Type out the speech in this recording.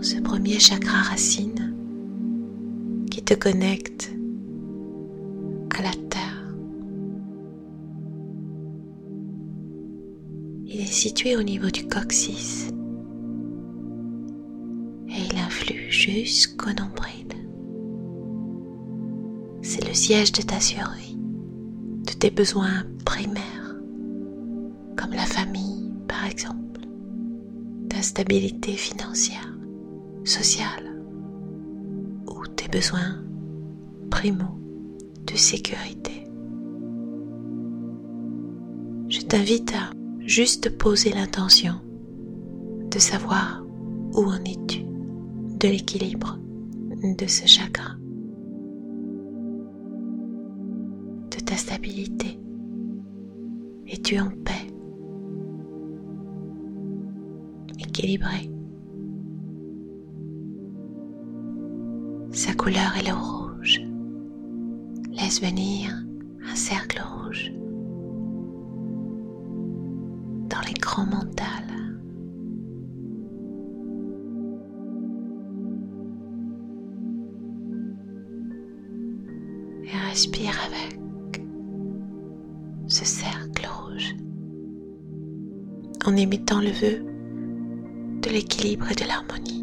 ce premier chakra racine qui te connecte à la terre. Il est situé au niveau du coccyx et il influe jusqu'au nombril. C'est le siège de ta survie, de tes besoins primaires, comme la famille par exemple, ta stabilité financière, sociale, ou tes besoins primaux de sécurité. Je t'invite à juste poser l'intention de savoir où en es-tu de l'équilibre de ce chakra, de ta stabilité. Es-tu en paix, équilibré? Sa couleur est le rouge. Laisse venir un cercle rouge dans l'écran mental. Et respire avec ce cercle rouge en émettant le vœu de l'équilibre et de l'harmonie.